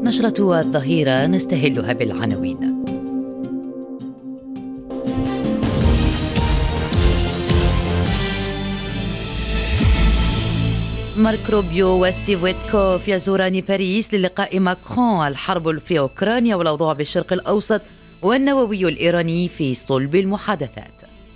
نشرة الظهيرة نستهلها بالعناوين. مارك روبيو وستيف ويتكوف يزوران باريس للقاء ماكرون. الحرب في أوكرانيا والأوضاع بالشرق الأوسط والنووي الإيراني في صلب المحادثات.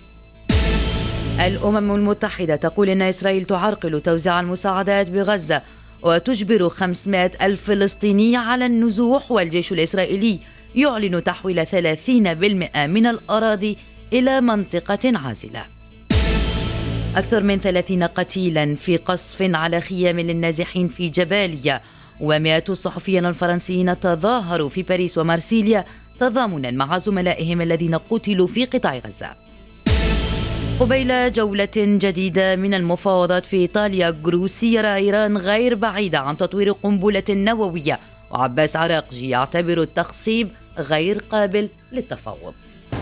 الأمم المتحدة تقول إن إسرائيل تعرقل توزيع المساعدات بغزة وتجبر 500 ألف فلسطيني على النزوح، والجيش الإسرائيلي يعلن تحويل 30% من الأراضي إلى منطقة عازلة. أكثر من 30 قتيلا في قصف على خيام للنازحين في جباليا، و100 صحفيين فرنسيين تظاهروا في باريس ومارسيليا تضامنا مع زملائهم الذين قتلوا في قطاع غزة. قبيل جولة جديدة من المفاوضات في إيطاليا، جروسي يرى إيران غير بعيدة عن تطوير قنبلة نووية، وعباس عراقجي يعتبر التخصيب غير قابل للتفاوض.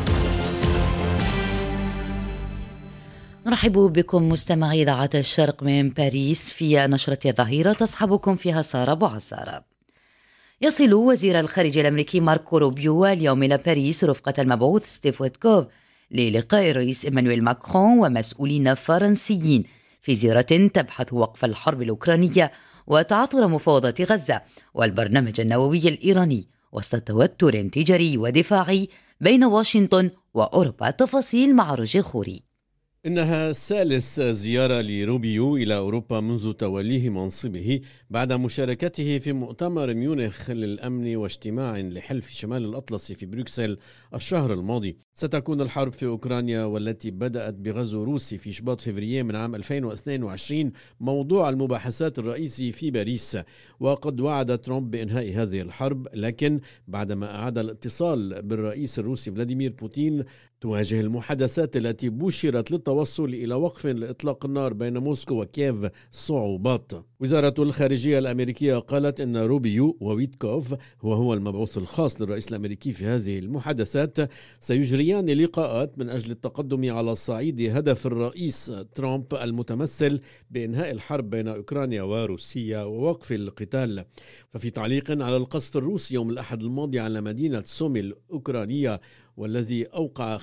نرحب بكم مستمعي إذاعة الشرق من باريس في نشرة الظهيرة تصحبكم فيها سارة بوعزارة. يصل وزير الخارجية الأمريكي ماركو روبيو اليوم إلى باريس رفقة المبعوث ستيف ويتكوف للقاء الرئيس إيمانويل ماكرون ومسؤولين فرنسيين في زيارة تبحث وقف الحرب الأوكرانية وتعثر مفاوضات غزة والبرنامج النووي الإيراني وسط توتر تجاري ودفاعي بين واشنطن وأوروبا. تفاصيل مع روجي خوري. إنها ثالث زيارة لروبيو إلى أوروبا منذ توليه منصبه بعد مشاركته في مؤتمر ميونخ للأمن واجتماع لحلف شمال الأطلسي في بروكسل الشهر الماضي. ستكون الحرب في أوكرانيا والتي بدأت بغزو روسي في شباط فبراير من عام 2022 موضوع المباحثات الرئيسي في باريس، وقد وعد ترامب بإنهاء هذه الحرب، لكن بعدما أعاد الاتصال بالرئيس الروسي فلاديمير بوتين تواجه المحادثات التي بشرت للتوصل إلى وقف لإطلاق النار بين موسكو وكييف صعوبات. وزارة الخارجية الأمريكية قالت إن روبيو وويتكوف وهو المبعوث الخاص للرئيس الأمريكي في هذه المحادثات سيجريان لقاءات من أجل التقدم على صعيد هدف الرئيس ترامب المتمثل بإنهاء الحرب بين أوكرانيا وروسيا ووقف القتال. ففي تعليق على القصف الروسي يوم الأحد الماضي على مدينة سومي الأوكرانية والذي أوقع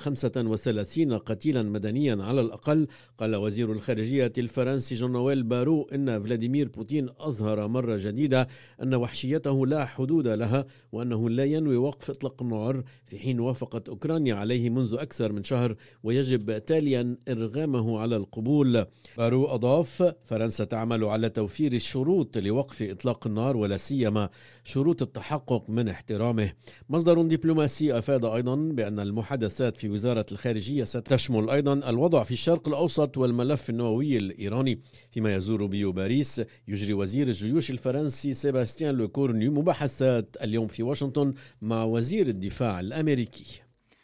35 قتيلا مدنيا على الأقل، قال وزير الخارجية الفرنسي جان نويل بارو إن فلاديمير بوتين أظهر مرة جديدة أن وحشيته لا حدود لها وأنه لا ينوي وقف إطلاق النار، في حين وافقت أوكرانيا عليه منذ أكثر من شهر ويجب تاليا إرغامه على القبول. بارو أضاف: فرنسا تعمل على توفير الشروط لوقف إطلاق النار ولا سيما شروط التحقق من احترامه. مصدر دبلوماسي أفاد أيضا بأن المحادثات في وزارة الخارجية ستشمل أيضا الوضع في الشرق الأوسط والملف النووي الإيراني. فيما يزور بيو باريس، يجري وزير الجيوش الفرنسي سيباستيان لوكورنيو مباحثات اليوم في واشنطن مع وزير الدفاع الأمريكي.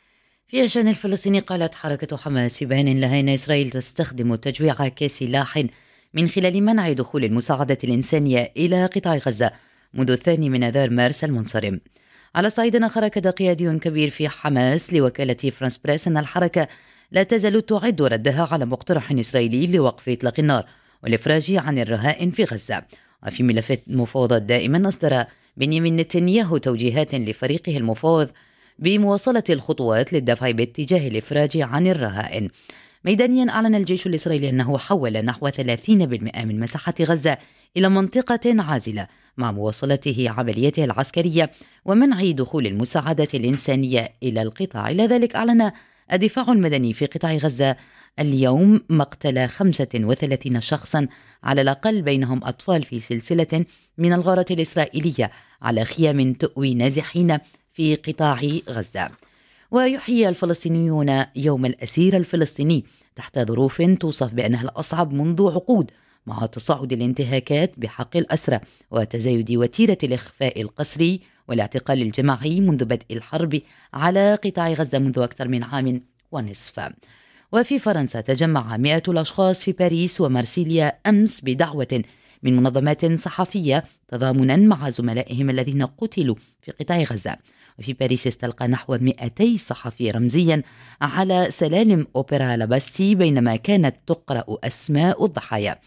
في الشأن الفلسطيني، قالت حركة حماس في بيان لها إن إسرائيل تستخدم التجويع كسلاح من خلال منع دخول المساعدة الإنسانية إلى قطاع غزة منذ 2 آذار مارس المنصرم. على صعيد آخر، أكد قيادي كبير في حماس لوكالة فرانس بريس أن الحركة لا تزال تعد ردها على مقترح إسرائيلي لوقف إطلاق النار والإفراج عن الرهائن في غزة. وفي ملف المفاوضات دائما، أصدر بنيامين نتنياهو توجيهات لفريقه المفاوض بمواصلة الخطوات للدفع باتجاه الإفراج عن الرهائن. ميدانيا، أعلن الجيش الإسرائيلي أنه حول نحو 30% من مساحة غزة إلى منطقة عازلة مع مواصلته عملياته العسكرية ومنع دخول المساعدة الإنسانية إلى القطاع. إلى ذلك، أعلن الدفاع المدني في قطاع غزة اليوم مقتل 35 شخصا على الأقل، بينهم أطفال، في سلسلة من الغارات الإسرائيلية على خيام تؤوي نازحين في قطاع غزة. ويحيي الفلسطينيون يوم الأسير الفلسطيني تحت ظروف توصف بأنها الأصعب منذ عقود، مع تصاعد الانتهاكات بحق الأسرى وتزايد وتيرة الإخفاء القسري والاعتقال الجماعي منذ بدء الحرب على قطاع غزة منذ أكثر من عام ونصف. وفي فرنسا، تجمع 100 الأشخاص في باريس ومارسيليا أمس بدعوة من منظمات صحفية تضامنا مع زملائهم الذين قتلوا في قطاع غزة. وفي باريس، استلقى نحو 200 صحفي رمزيا على سلالم أوبرا لاباستي بينما كانت تقرأ أسماء الضحايا.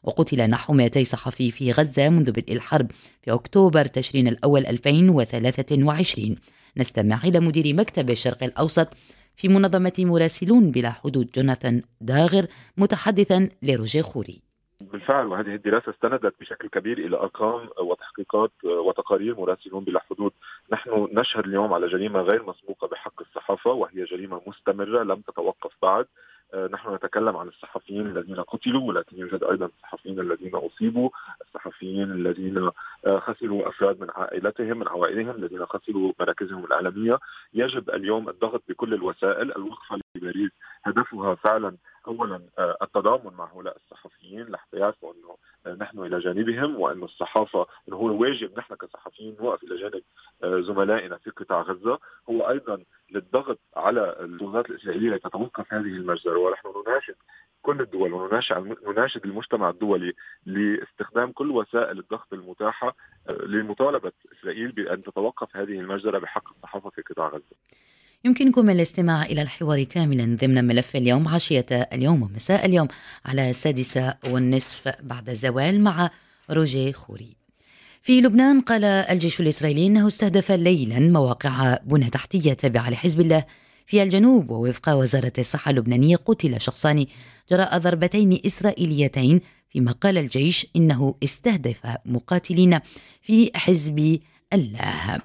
وقتل نحو 200 صحفي في غزة منذ بدء الحرب في أكتوبر تشرين الأول 2023. نستمع إلى مدير مكتب الشرق الأوسط في منظمة مراسلون بلا حدود جوناثان داغر متحدثا لروجيه خوري. بالفعل، وهذه الدراسة استندت بشكل كبير إلى أرقام وتحقيقات وتقارير مراسلون بلا حدود. نحن نشهد اليوم على جريمة غير مسبوقة بحق الصحافة، وهي جريمة مستمرة لم تتوقف بعد. نحن نتكلم عن الصحفيين الذين قتلوا، ولكن يوجد أيضا الصحفيين الذين أصيبوا، الصحفيين الذين خسروا أفراد من عائلتهم من عوائلهم، الذين خسروا مراكزهم الإعلامية. يجب اليوم الضغط بكل الوسائل. الوقفة لباريس هدفها فعلا أولا التضامن مع هؤلاء الصحفيين لحتى يعرفوا أنه نحن إلى جانبهم، وأن الصحافة أنه هو واجب نحن كصحفيين نوقف إلى جانب زملائنا في قطاع غزة. هو أيضا للضغط على السلطات الإسرائيلية لتتوقف هذه المجزرة، ونحن نناشد كل الدول ونناشد المجتمع الدولي لاستخدام كل وسائل الضغط المتاحة لمطالبة إسرائيل بأن تتوقف هذه المجزرة بحق الصحافة في قطاع غزة. يمكنكم الاستماع إلى الحوار كاملا ضمن ملف اليوم عشية اليوم ومساء اليوم على 6:30 بعد الزوال مع روجيه خوري. في لبنان قال الجيش الإسرائيلي أنه استهدف ليلا مواقع بنى تحتية تابعة لحزب الله في الجنوب، ووفق وزارة الصحة اللبنانية قتل شخصان جراء ضربتين إسرائيليتين، فيما قال الجيش إنه استهدف مقاتلين في حزب الله.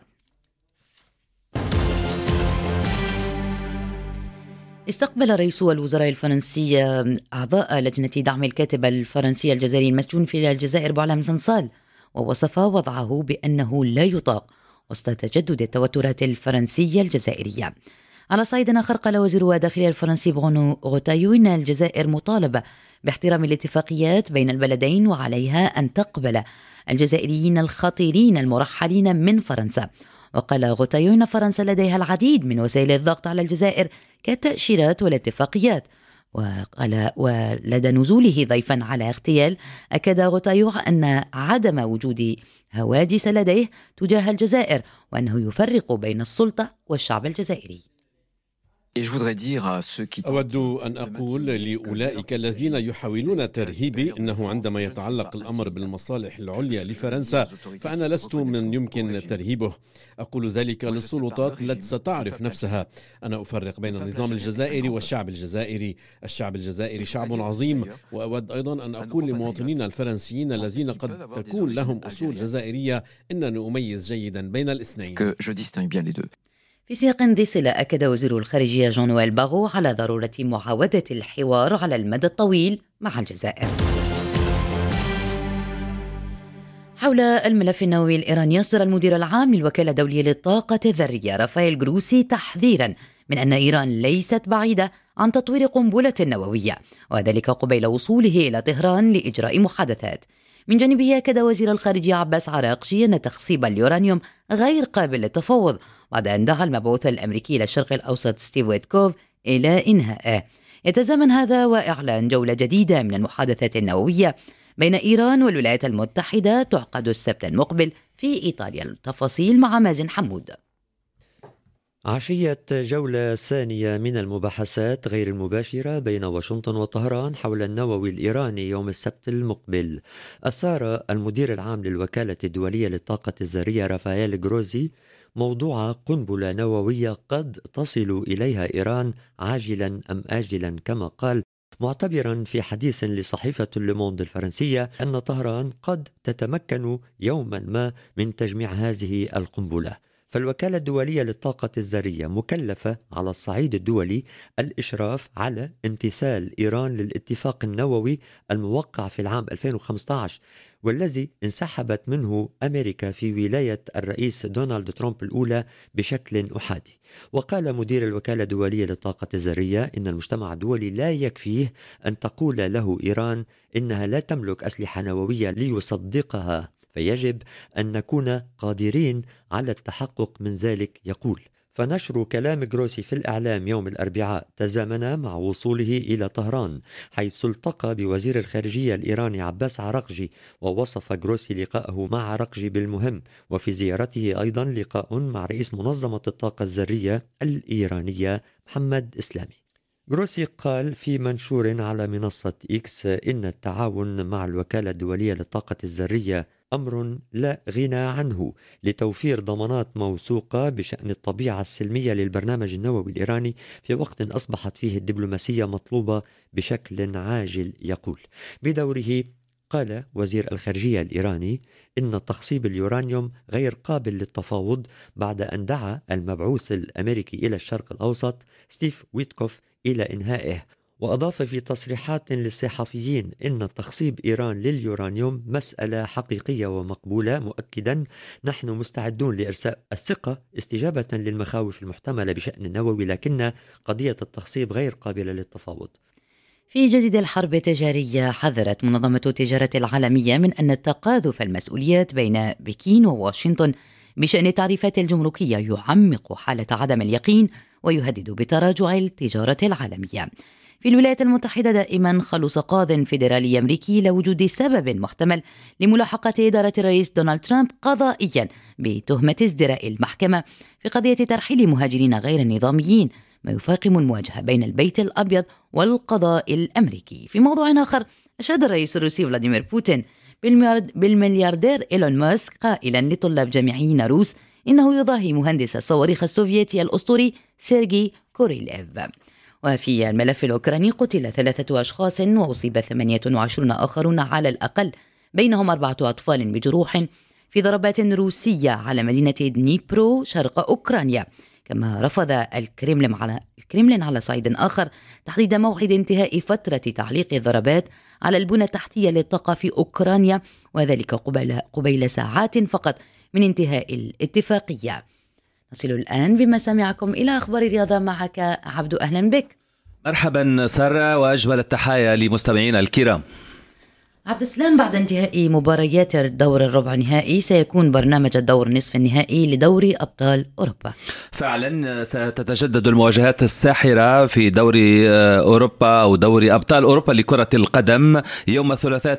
استقبل رئيس الوزراء الفرنسي أعضاء لجنة دعم الكاتب الفرنسي الجزائري المسجون في الجزائر بوعلام صنصال، ووصف وضعه بأنه لا يطاق وسط تجدد التوترات الفرنسية الجزائرية. على صعيد آخر قال وزير الداخلية الفرنسي برونو غوتايو إن الجزائر مطالبة باحترام الاتفاقيات بين البلدين، وعليها أن تقبل الجزائريين الخطيرين المرحلين من فرنسا. وقال غوتايو إن فرنسا لديها العديد من وسائل الضغط على الجزائر كالتأشيرات والاتفاقيات. وقال ولدى نزوله ضيفا على اغتيال أكد غوتايو أن عدم وجود هواجس لديه تجاه الجزائر، وأنه يفرق بين السلطة والشعب الجزائري. أود أن أقول لأولئك الذين يحاولون ترهيبي أنه عندما يتعلق الأمر بالمصالح العليا لفرنسا فأنا لست من يمكن ترهيبه. أقول ذلك للسلطات التي ستعرف نفسها. أنا أفرق بين النظام الجزائري والشعب الجزائري. الشعب الجزائري شعب عظيم، وأود أيضا أن أقول للمواطنين الفرنسيين الذين قد تكون لهم أصول جزائرية أنني أميز جيدا بين الاثنين. في سياق ذي صلة أكد وزير الخارجية جون نويل باغو على ضرورة معاودة الحوار على المدى الطويل مع الجزائر. حول الملف النووي الإيراني، أصدر المدير العام للوكالة الدولية للطاقة الذرية رافائيل جروسي تحذيرا من أن إيران ليست بعيدة عن تطوير قنبلة نووية، وذلك قبيل وصوله إلى طهران لإجراء محادثات. من جانبه أكد وزير الخارجية عباس عراقجي أن تخصيب اليورانيوم غير قابل للتفاوض، بعد أن دعا المبعوث الأمريكي للشرق الأوسط ستيف ويتكوف إلى إنهائه. يتزامن هذا وإعلان جولة جديدة من المحادثات النووية بين إيران والولايات المتحدة تعقد السبت المقبل في إيطاليا. التفاصيل مع مازن حمود. عشية جولة ثانية من المباحثات غير المباشرة بين واشنطن وطهران حول النووي الإيراني يوم السبت المقبل. أثار المدير العام للوكالة الدولية للطاقة الذرية رافائيل جروزي موضوع قنبلة نووية قد تصل إليها إيران عاجلا أم آجلا، كما قال، معتبرا في حديث لصحيفة لوموند الفرنسية أن طهران قد تتمكن يوما ما من تجميع هذه القنبلة. فالوكالة الدولية للطاقة الذرية مكلفة على الصعيد الدولي الإشراف على امتثال إيران للاتفاق النووي الموقع في العام 2015 والذي انسحبت منه أمريكا في ولاية الرئيس دونالد ترامب الأولى بشكل أحادي. وقال مدير الوكالة الدولية للطاقة الذرية إن المجتمع الدولي لا يكفيه أن تقول له إيران إنها لا تملك أسلحة نووية ليصدقها، فيجب أن نكون قادرين على التحقق من ذلك. يقول. فنشر كلام جروسي في الإعلام يوم الأربعاء تزامن مع وصوله إلى طهران، حيث التقى بوزير الخارجية الإيراني عباس عراقجي، ووصف جروسي لقاءه مع عراقجي بالمهم، وفي زيارته أيضا لقاء مع رئيس منظمة الطاقة الذرية الإيرانية محمد إسلامي. جروسي قال في منشور على منصة إكس إن التعاون مع الوكالة الدولية للطاقة الذرية أمر لا غنى عنه لتوفير ضمانات موثوقة بشأن الطبيعة السلمية للبرنامج النووي الإيراني في وقت أصبحت فيه الدبلوماسية مطلوبة بشكل عاجل. يقول بدوره قال وزير الخارجية الإيراني إن تخصيب اليورانيوم غير قابل للتفاوض بعد أن دعا المبعوث الأمريكي إلى الشرق الأوسط ستيف ويتكوف إلى إنهائه. وأضاف في تصريحات للصحفيين إن تخصيب إيران لليورانيوم مسألة حقيقية ومقبولة، مؤكدا نحن مستعدون لإرساء الثقة استجابة للمخاوف المحتملة بشأن النووي، لكن قضية التخصيب غير قابلة للتفاوض. في جديد الحرب التجارية، حذرت منظمة التجارة العالمية من أن تقاذف المسؤوليات بين بكين وواشنطن بشأن التعريفات الجمركية يعمق حالة عدم اليقين ويهدد بتراجع التجارة العالمية. في الولايات المتحدة دائما خلص قاض فيدرالي أمريكي لوجود سبب محتمل لملاحقة إدارة الرئيس دونالد ترامب قضائيا بتهمة ازدراء المحكمة في قضية ترحيل مهاجرين غير نظاميين، ما يفاقم المواجهة بين البيت الأبيض والقضاء الأمريكي. في موضوع آخر، أشاد الرئيس الروسي فلاديمير بوتين بالملياردير إيلون ماسك قائلا لطلاب جامعيين روس إنه يضاهي مهندس الصواريخ السوفيتي الأسطوري سيرجي كوريليف. وفي الملف الأوكراني قتل 3 أشخاص وأصيب 28 آخرون على الأقل، بينهم 4 أطفال بجروح في ضربات روسية على مدينة دنيبرو شرق أوكرانيا. كما رفض الكريملين على صعيد آخر تحديد موعد انتهاء فترة تعليق الضربات على البنى التحتية للطاقة في أوكرانيا، وذلك قبيل ساعات فقط من انتهاء الاتفاقية. نصل الآن بمسامعكم إلى أخبار الرياضة معك عبدو. أهلا بك. مرحبا سارة، وأجمل التحايا لمستمعينا الكرام. عبد السلام، بعد انتهاء مباريات الدور الربع نهائي سيكون برنامج الدور نصف النهائي لدوري أبطال أوروبا. فعلا ستتجدد المواجهات الساحرة في دوري أوروبا أو دوري أبطال أوروبا لكرة القدم يوم الثلاثاء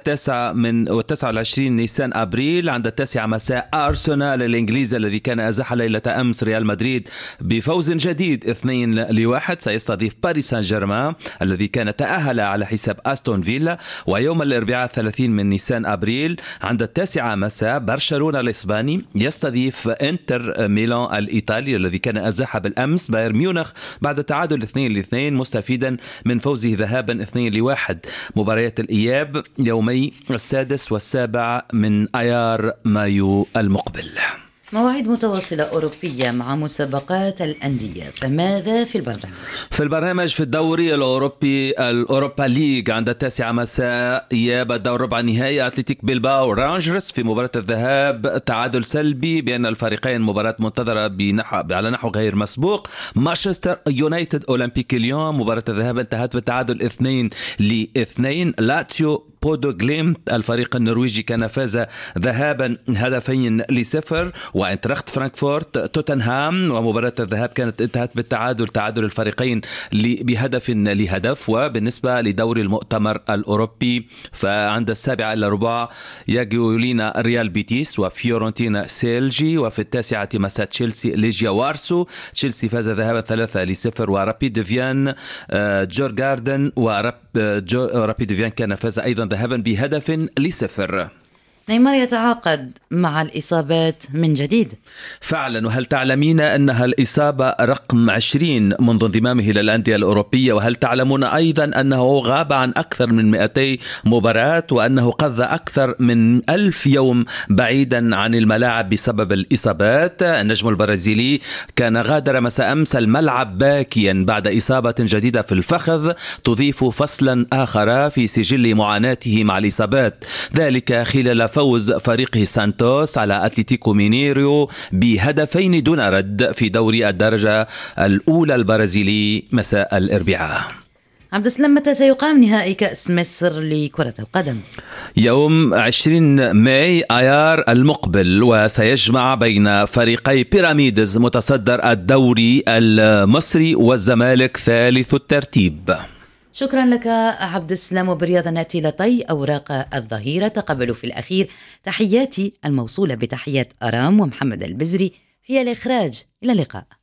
29 نيسان أبريل عند 9 مساء. أرسنال الإنجليزي الذي كان أزاح ليلة أمس ريال مدريد بفوز جديد 2-1 سيستضيف باريس سان جيرمان الذي كان تأهل على حساب أستون فيلا. ويوم الأربعاء 30 من نيسان أبريل عند 9 مساء برشلونة الإسباني يستضيف إنتر ميلان الإيطالي الذي كان أزاح بالأمس بايرن ميونخ بعد تعادل 2-2 مستفيدا من فوزه ذهابا 2-1. مباريات الإياب يومي 6 و7 من أيار مايو المقبل. مواعيد متواصلة أوروبية مع مسابقات الأندية، فماذا في البرنامج؟ في البرنامج في الدوري الأوروبي الأوروبا ليج عند 9 مساء إياب الدور ربع نهائي أتلتيك بيلباو رانجرز. في مباراة الذهاب تعادل سلبي بين الفريقين، مباراة منتظرة على نحو غير مسبوق. مانشستر يونايتد أولمبيك ليون مباراة الذهاب انتهت بالتعادل 2-2. لاتسيو بودو جليمت الفريق النرويجي كان فاز ذهابا 2-0. وانتراخت فرانكفورت توتنهام ومباراة الذهاب كانت انتهت بالتعادل، تعادل الفريقين بهدف لهدف. وبالنسبة لدوري المؤتمر الأوروبي فعند 7:15 يولينا ريال بيتيس وفيورنتينا سيلجي. وفي 9 مساء تشيلسي ليجيا وارسو. تشيلسي فاز ذهابا 3-0 ورابيد فيان جورغاردن ورابيد فيان كان فاز أيضا ذهابا ب1-0. نيمار يتعاقد مع الإصابات من جديد. فعلا، وهل تعلمين أنها الإصابة رقم 20 منذ انضمامه إلى الأندية الأوروبية؟ وهل تعلمون أيضا أنه غاب عن أكثر من 200 مباراة وأنه قضى أكثر من 1000 يوم بعيدا عن الملاعب بسبب الإصابات؟ النجم البرازيلي كان غادر مساء أمس الملعب باكيا بعد إصابة جديدة في الفخذ تضيف فصلا آخر في سجل معاناته مع الإصابات، ذلك خلال فوز فريقه سانتوس على أتلتيكو مينيريو ب2 دون رد في دوري الدرجة الأولى البرازيلي مساء الأربعاء. عبد السلام، متى سيقام نهائي كأس مصر لكرة القدم؟ يوم 20 ماي آيار المقبل، وسيجمع بين فريقي بيراميدز متصدر الدوري المصري والزمالك ثالث الترتيب. شكرا لك عبد السلام. وبالرياضة نأتي لطي أوراق الظهيرة. تقبلوا في الأخير تحياتي الموصولة بتحيات أرام ومحمد البزري في الإخراج. إلى اللقاء.